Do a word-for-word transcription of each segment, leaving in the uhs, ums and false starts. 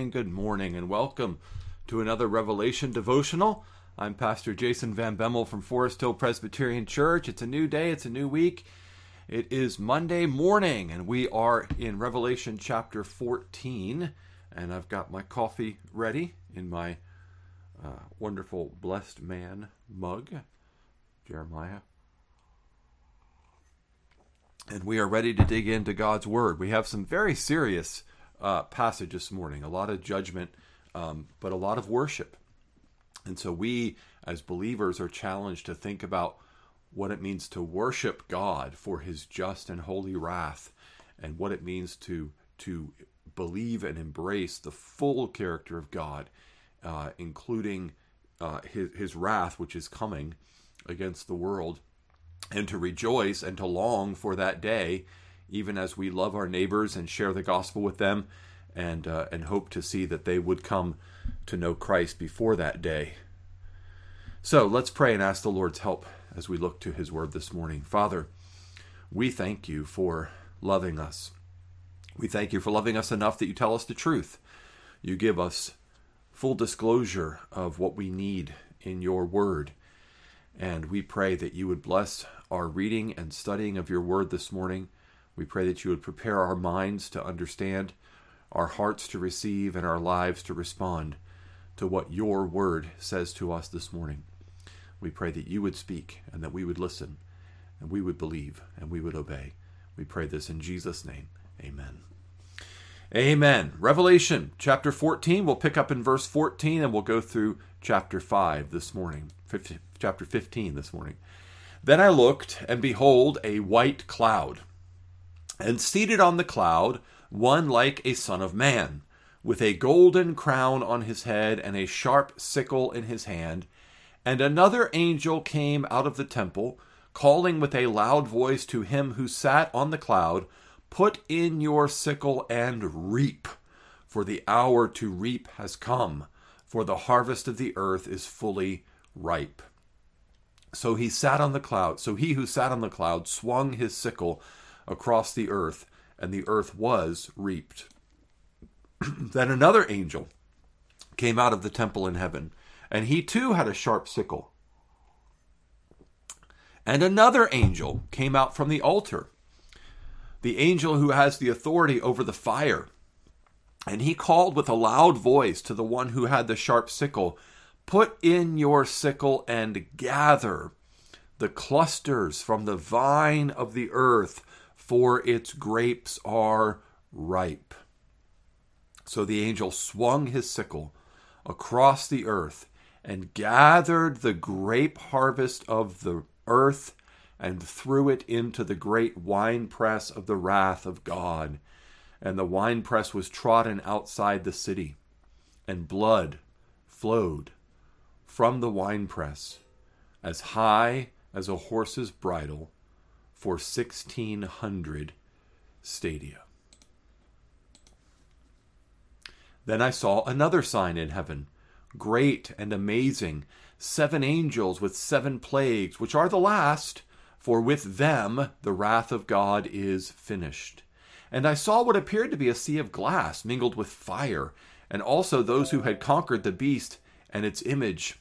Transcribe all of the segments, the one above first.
morning, good morning, and welcome to another Revelation devotional. I'm Pastor Jason Van Bemmel from Forest Hill Presbyterian Church. It's a new day, it's a new week. It is Monday morning, and we are in Revelation chapter fourteen, and I've got my coffee ready in my uh, wonderful Blessed Man mug, Jeremiah. And we are ready to dig into God's Word. We have some very serious uh, passage this morning, a lot of judgment, um, but a lot of worship. And so we, as believers, are challenged to think about what it means to worship God for His just and holy wrath, and what it means to to believe and embrace the full character of God, uh, including uh, his, his wrath, which is coming against the world, and to rejoice and to long for that day, even as we love our neighbors and share the gospel with them, and uh, and hope to see that they would come to know Christ before that day. So let's pray and ask the Lord's help as we look to His Word this morning. Father, we thank You for loving us. We thank You for loving us enough that You tell us the truth. You give us full disclosure of what we need in Your Word. And we pray that You would bless our reading and studying of Your Word this morning. We pray that You would prepare our minds to understand, our hearts to receive, and our lives to respond to what Your Word says to us this morning. We pray that You would speak, and that we would listen, and we would believe, and we would obey. We pray this in Jesus' name. Amen. Amen. Revelation chapter fourteen, we'll pick up in verse fourteen, and we'll go through chapter five this morning, chapter fifteen this morning. Then I looked, and behold, a white cloud, and seated on the cloud, one like a son of man, with a golden crown on his head, and a sharp sickle in his hand. And another angel came out of the temple, calling with a loud voice to him who sat on the cloud, "Put in your sickle and reap, for the hour to reap has come, for the harvest of the earth is fully ripe." So he sat on the cloud. So he who sat on the cloud swung his sickle across the earth, and the earth was reaped. Then another angel came out of the temple in heaven, and he too had a sharp sickle. And another angel came out from the altar, the angel who has the authority over the fire. And he called with a loud voice to the one who had the sharp sickle, "Put in your sickle and gather the clusters from the vine of the earth, for its grapes are ripe." So the angel swung his sickle across the earth and gathered the grape harvest of the earth and threw it into the great winepress of the wrath of God. And the winepress was trodden outside the city, and blood flowed from the winepress as high as a horse's bridle for sixteen hundred stadia. Then I saw another sign in heaven, great and amazing, seven angels with seven plagues, which are the last, for with them the wrath of God is finished. And I saw what appeared to be a sea of glass mingled with fire, and also those who had conquered the beast and its image,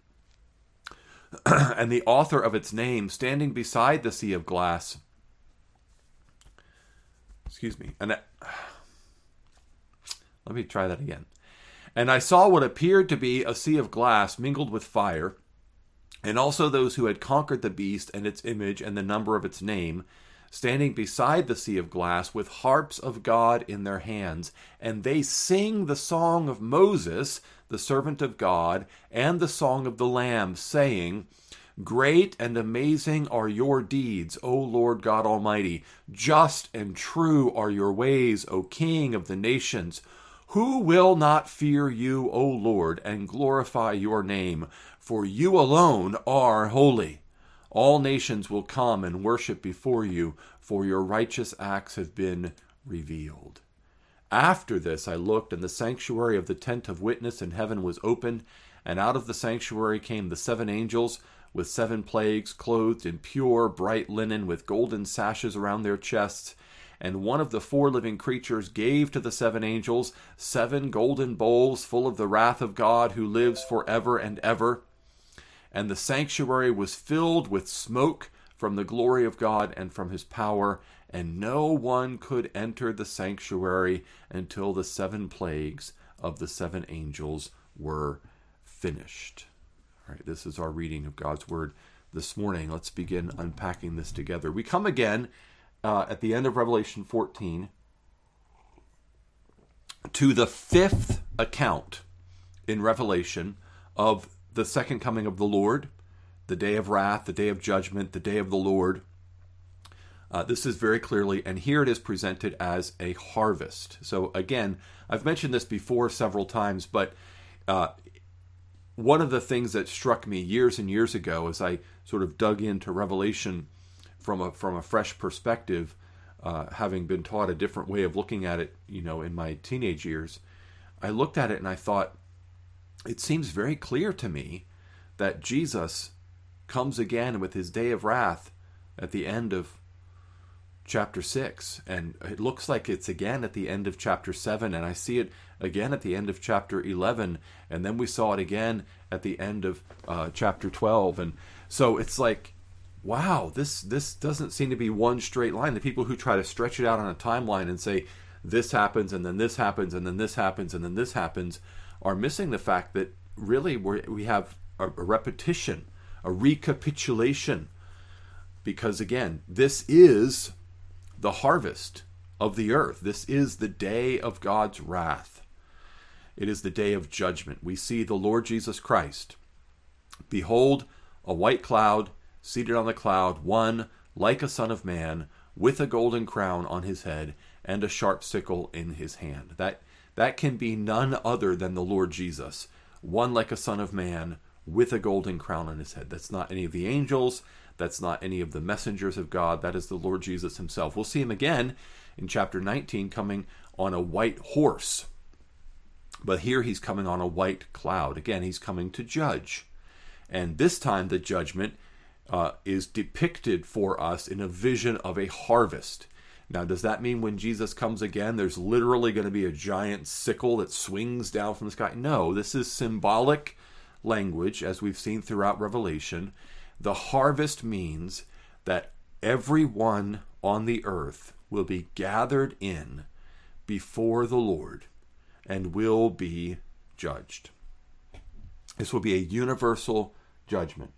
and the author of its name, standing beside the sea of glass. Excuse me. And I, let me try that again. And I saw what appeared to be a sea of glass mingled with fire, and also those who had conquered the beast and its image and the number of its name, standing beside the sea of glass with harps of God in their hands. And they sing the song of Moses, the servant of God, and the song of the Lamb, saying, "Great and amazing are your deeds, O Lord God Almighty. Just and true are your ways, O King of the nations. Who will not fear you, O Lord, and glorify your name? For you alone are holy. All nations will come and worship before you, for your righteous acts have been revealed." After this I looked, and the sanctuary of the tent of witness in heaven was opened, and out of the sanctuary came the seven angels with seven plagues, clothed in pure, bright linen, with golden sashes around their chests. And one of the four living creatures gave to the seven angels seven golden bowls full of the wrath of God who lives forever and ever. And the sanctuary was filled with smoke from the glory of God and from his power, and no one could enter the sanctuary until the seven plagues of the seven angels were finished. All right, this is our reading of God's word this morning. Let's begin unpacking this together. We come again uh, at the end of Revelation fourteen to the fifth account in Revelation of the second coming of the Lord, the day of wrath, the day of judgment, the day of the Lord. Uh, this is very clearly, and here it is presented as a harvest. So again, I've mentioned this before several times, but uh, one of the things that struck me years and years ago as I sort of dug into Revelation from a from a fresh perspective, uh, having been taught a different way of looking at it, you know, in my teenage years, I looked at it and I thought, it seems very clear to me that Jesus comes again with his day of wrath at the end of chapter six, and it looks like it's again at the end of chapter seven, and I see it again at the end of chapter eleven, and then we saw it again at the end of uh, chapter twelve. And so it's like, wow, this this doesn't seem to be one straight line. The people who try to stretch it out on a timeline and say this happens and then this happens and then this happens and then this happens are missing the fact that really we we have a, a repetition, a recapitulation, because again, this is the harvest of the earth. This is the day of God's wrath. It is the day of judgment. We see the Lord Jesus Christ. Behold, a white cloud, seated on the cloud, one like a son of man, with a golden crown on his head and a sharp sickle in his hand. That that can be none other than the Lord Jesus, one like a son of man, with a golden crown on his head. That's not any of the angels. That's not any of the messengers of God. That is the Lord Jesus himself. We'll see him again in chapter nineteen coming on a white horse. But here he's coming on a white cloud. Again, he's coming to judge. And this time the judgment uh, is depicted for us in a vision of a harvest. Now, does that mean when Jesus comes again, there's literally going to be a giant sickle that swings down from the sky? No, this is symbolic language, as we've seen throughout Revelation. The harvest means that everyone on the earth will be gathered in before the Lord and will be judged. This will be a universal judgment.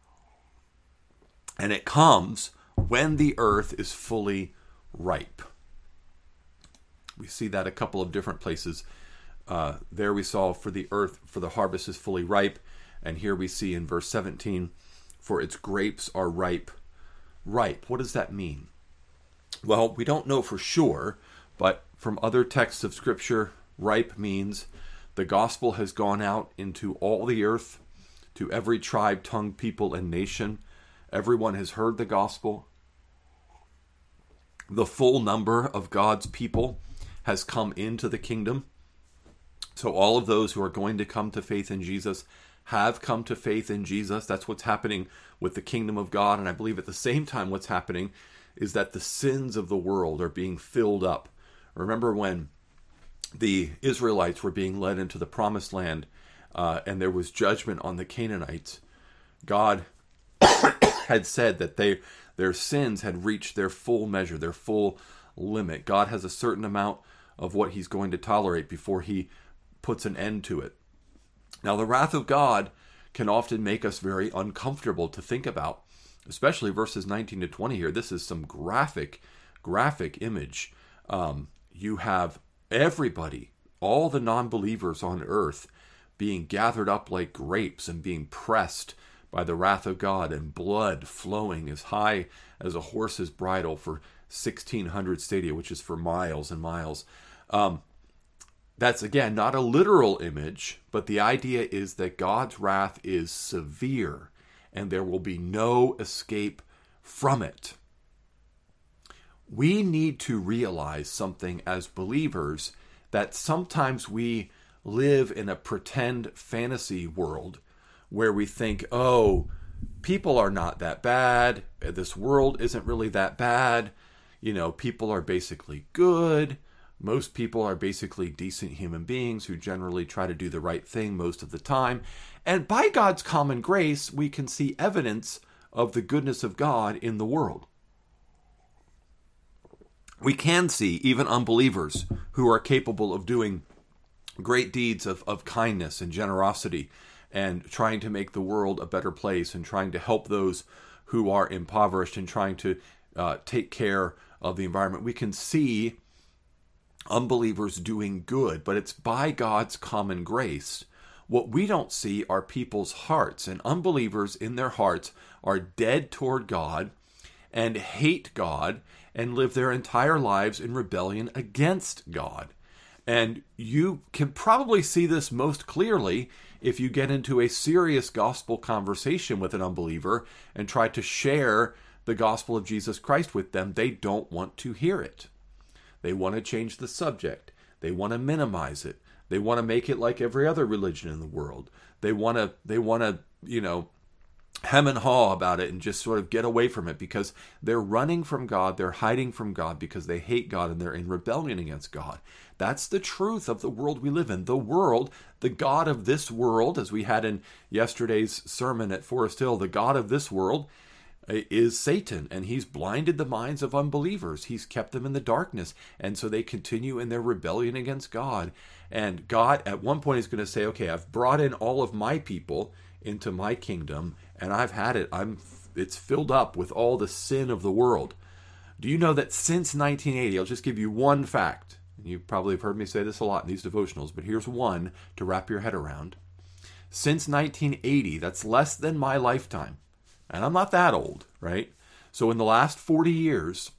And it comes when the earth is fully ripe. We see that a couple of different places. Uh, there we saw for the earth, for the harvest is fully ripe. And here we see in verse seventeen, for its grapes are ripe. Ripe, what does that mean? Well, we don't know for sure, but from other texts of Scripture, ripe means the gospel has gone out into all the earth, to every tribe, tongue, people, and nation. Everyone has heard the gospel. The full number of God's people has come into the kingdom. So all of those who are going to come to faith in Jesus have come to faith in Jesus. That's what's happening with the kingdom of God. And I believe at the same time what's happening is that the sins of the world are being filled up. Remember when the Israelites were being led into the promised land uh, and there was judgment on the Canaanites, God had said that they their sins had reached their full measure, their full limit. God has a certain amount of what he's going to tolerate before he puts an end to it. Now, the wrath of God can often make us very uncomfortable to think about, especially verses nineteen to twenty here. This is some graphic, graphic image. Um, you have everybody, all the non-believers on earth, being gathered up like grapes and being pressed by the wrath of God, and blood flowing as high as a horse's bridle for sixteen hundred stadia, which is for miles and miles. Um, that's, again, not a literal image, but the idea is that God's wrath is severe, and there will be no escape from it. We need to realize something as believers, that sometimes we live in a pretend fantasy world where we think, oh, people are not that bad. This world isn't really that bad. you know, people are basically good. Most people are basically decent human beings who generally try to do the right thing most of the time. And by God's common grace, we can see evidence of the goodness of God in the world. We can see even unbelievers who are capable of doing great deeds of, of kindness and generosity and trying to make the world a better place and trying to help those who are impoverished and trying to uh, take care of the environment. We can see unbelievers doing good, but it's by God's common grace. What we don't see are people's hearts, and unbelievers in their hearts are dead toward God and hate God and live their entire lives in rebellion against God. And you can probably see this most clearly if you get into a serious gospel conversation with an unbeliever and try to share the gospel of Jesus Christ with them. They don't want to hear it. They want to change the subject. They want to minimize it. They want to make it like every other religion in the world. They want to, they want to, you know, hem and haw about it and just sort of get away from it because they're running from God. They're hiding from God because they hate God and they're in rebellion against God. That's the truth of the world we live in. The world, the God of this world, as we had in yesterday's sermon at Forest Hill, the God of this world is Satan, and he's blinded the minds of unbelievers. He's kept them in the darkness, and so they continue in their rebellion against God. And God, at one point, is going to say, okay, I've brought in all of my people into my kingdom, and I've had it. I'm, it's filled up with all the sin of the world. Do you know that since nineteen eighty, I'll just give you one fact. You probably have heard me say this a lot in these devotionals, but here's one to wrap your head around. Since nineteen eighty, that's less than my lifetime. And I'm not that old, right? So in the last forty years,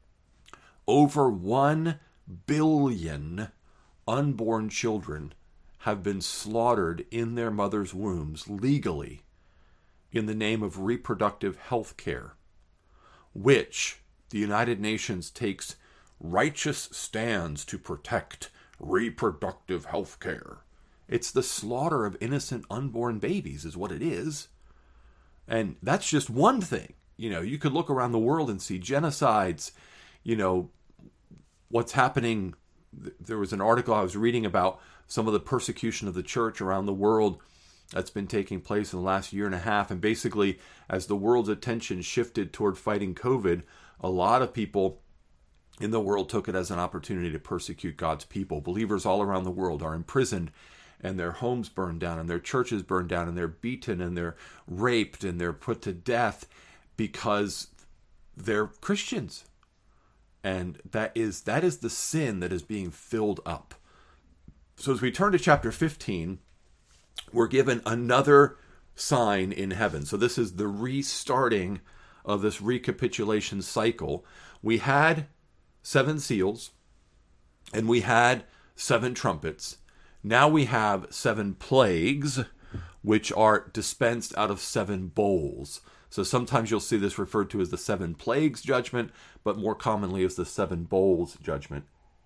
over one billion unborn children have been slaughtered in their mother's wombs legally in the name of reproductive health care, which the United Nations takes righteous stands to protect reproductive health care. It's the slaughter of innocent unborn babies is what it is. And that's just one thing. You know, you could look around the world and see genocides, you know, what's happening. There was an article I was reading about some of the persecution of the church around the world that's been taking place in the last year and a half. And basically, as the world's attention shifted toward fighting COVID, a lot of people in the world took it as an opportunity to persecute God's people. Believers all around the world are imprisoned, and their homes burned down, and their churches burned down, and they're beaten, and they're raped, and they're put to death because they're Christians. And that is that is the sin that is being filled up. So as we turn to chapter fifteen, we're given another sign in heaven. So this is the restarting of this recapitulation cycle. We had seven seals, and we had seven trumpets. Now we have seven plagues, which are dispensed out of seven bowls. So sometimes you'll see this referred to as the seven plagues judgment, but more commonly as the seven bowls judgment.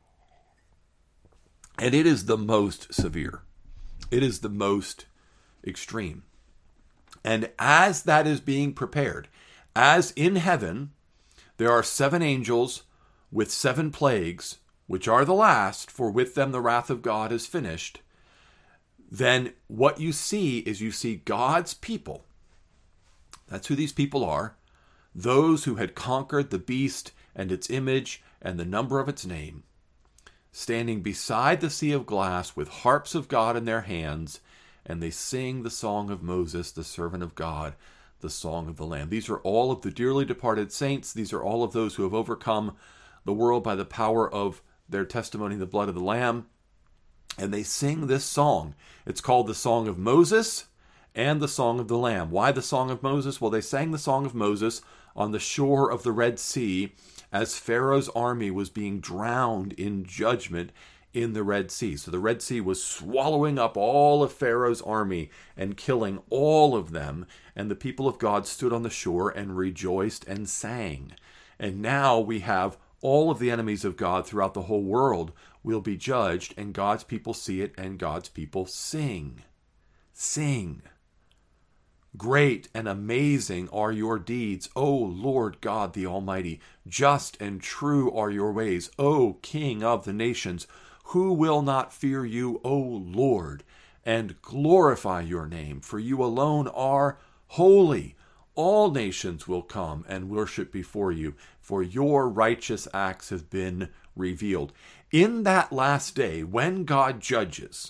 And it is the most severe. It is the most extreme. And as that is being prepared, as in heaven, there are seven angels with seven plagues, which are the last, for with them the wrath of God is finished, then what you see is you see God's people. That's who these people are. Those who had conquered the beast and its image and the number of its name, standing beside the sea of glass with harps of God in their hands, and they sing the song of Moses, the servant of God, the song of the Lamb. These are all of the dearly departed saints. These are all of those who have overcome the world by the power of their testimony, the blood of the Lamb. And they sing this song. It's called the Song of Moses and the Song of the Lamb. Why the Song of Moses? Well, they sang the Song of Moses on the shore of the Red Sea as Pharaoh's army was being drowned in judgment in the Red Sea. So the Red Sea was swallowing up all of Pharaoh's army and killing all of them. And the people of God stood on the shore and rejoiced and sang. And now we have all of the enemies of God throughout the whole world will be judged, and God's people see it, and God's people sing. Sing. Great and amazing are your deeds, O Lord God the Almighty. Just and true are your ways, O King of the nations. Who will not fear you, O Lord, and glorify your name? For you alone are holy. All nations will come and worship before you, for your righteous acts have been revealed. In that last day, when God judges,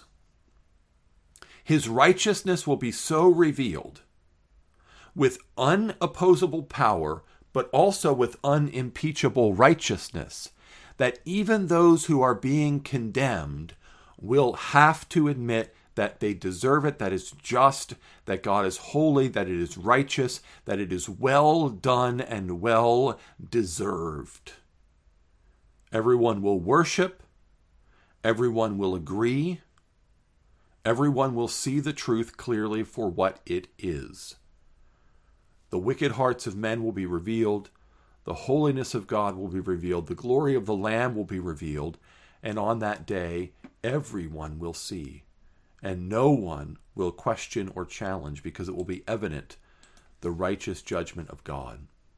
his righteousness will be so revealed with unopposable power, but also with unimpeachable righteousness, that even those who are being condemned will have to admit that they deserve it, that it's just, that God is holy, that it is righteous, that it is well done and well deserved. Everyone will worship, everyone will agree, everyone will see the truth clearly for what it is. The wicked hearts of men will be revealed, the holiness of God will be revealed, the glory of the Lamb will be revealed, and on that day everyone will see, and no one will question or challenge, because it will be evident the righteous judgment of God.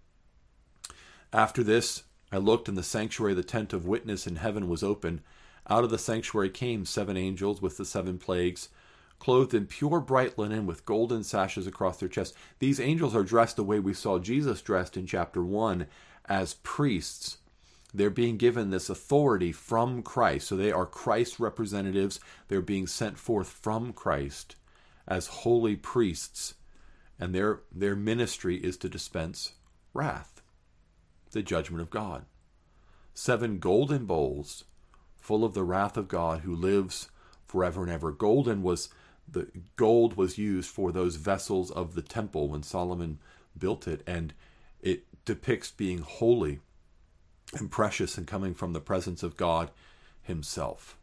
After this, I looked, and the sanctuary, the tent of witness in heaven was open. Out of the sanctuary came seven angels with the seven plagues, clothed in pure bright linen with golden sashes across their chests. These angels are dressed the way we saw Jesus dressed in chapter one, as priests. They're being given this authority from Christ. So they are Christ's representatives. They're being sent forth from Christ as holy priests. And their, their ministry is to dispense wrath, the judgment of God. Seven golden bowls full of the wrath of God, who lives forever and ever. Golden was the gold was used for those vessels of the temple when Solomon built it, and it depicts being holy and precious and coming from the presence of God himself.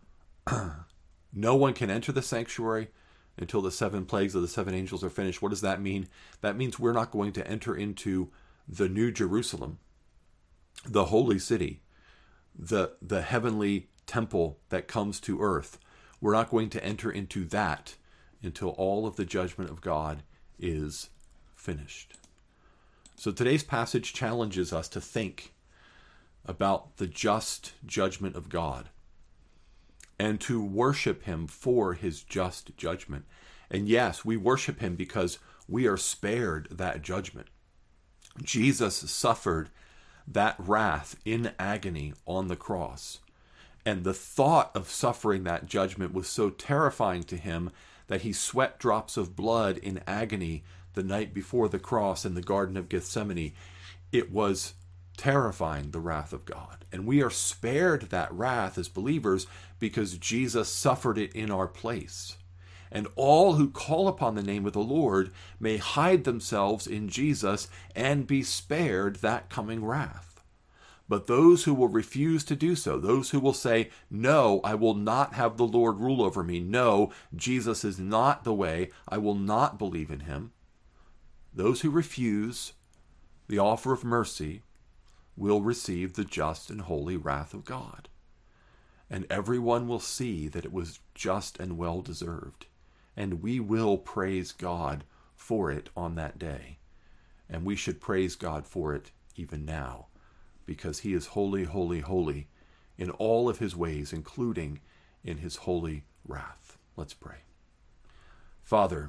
No one can enter the sanctuary until the seven plagues of the seven angels are finished. What does that mean? That means we're not going to enter into the New Jerusalem, the holy city, the, the heavenly temple that comes to earth. We're not going to enter into that until all of the judgment of God is finished. So today's passage challenges us to think about the just judgment of God and to worship him for his just judgment. And yes, we worship him because we are spared that judgment. Jesus suffered that wrath in agony on the cross. And the thought of suffering that judgment was so terrifying to him that he sweat drops of blood in agony the night before the cross in the Garden of Gethsemane. It was terrifying, the wrath of God. And we are spared that wrath as believers because Jesus suffered it in our place. And all who call upon the name of the Lord may hide themselves in Jesus and be spared that coming wrath. But those who will refuse to do so, those who will say, no, I will not have the Lord rule over me. No, Jesus is not the way. I will not believe in him. Those who refuse the offer of mercy will receive the just and holy wrath of God. And everyone will see that it was just and well deserved. And we will praise God for it on that day. And we should praise God for it even now, because he is holy, holy, holy in all of his ways, including in his holy wrath. Let's pray. Father,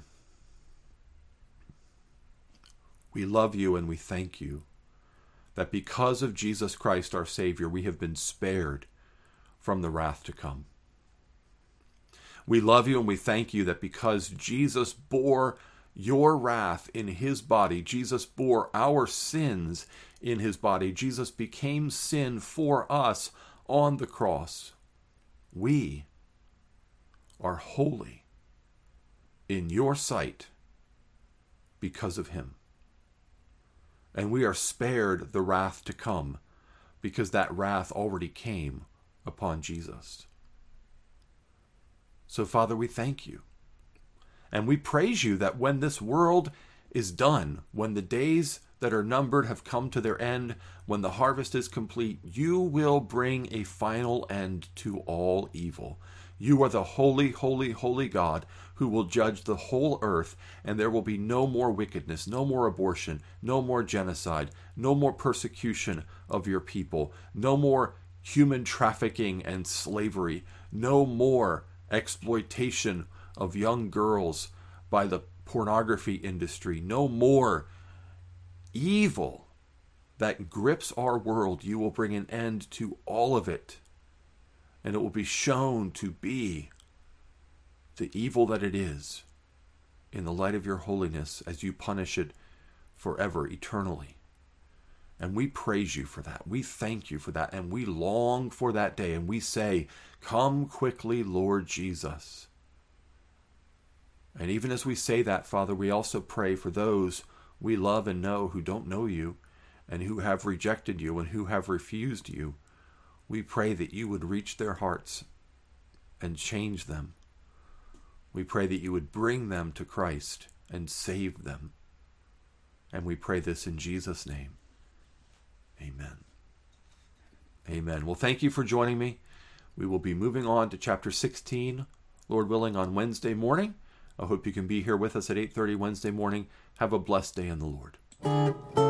we love you and we thank you that because of Jesus Christ, our Savior, we have been spared from the wrath to come. We love you and we thank you that because Jesus bore your wrath in his body, Jesus bore our sins in his body, Jesus became sin for us on the cross. We are holy in your sight because of him. And we are spared the wrath to come because that wrath already came upon Jesus. So, Father, we thank you. And we praise you that when this world is done, when the days that are numbered have come to their end, when the harvest is complete, you will bring a final end to all evil. You are the holy, holy, holy God who will judge the whole earth, and there will be no more wickedness, no more abortion, no more genocide, no more persecution of your people, no more human trafficking and slavery, no more exploitation of young girls by the pornography industry, no more evil that grips our world. You will bring an end to all of it, and it will be shown to be the evil that it is in the light of your holiness as you punish it forever, eternally. And we praise you for that. We thank you for that. And we long for that day. And we say, come quickly, Lord Jesus. And even as we say that, Father, we also pray for those we love and know who don't know you and who have rejected you and who have refused you. We pray that you would reach their hearts and change them. We pray that you would bring them to Christ and save them. And we pray this in Jesus' name. Amen. Amen. Well, thank you for joining me. We will be moving on to chapter sixteen, Lord willing, on Wednesday morning. I hope you can be here with us at eight thirty Wednesday morning. Have a blessed day in the Lord.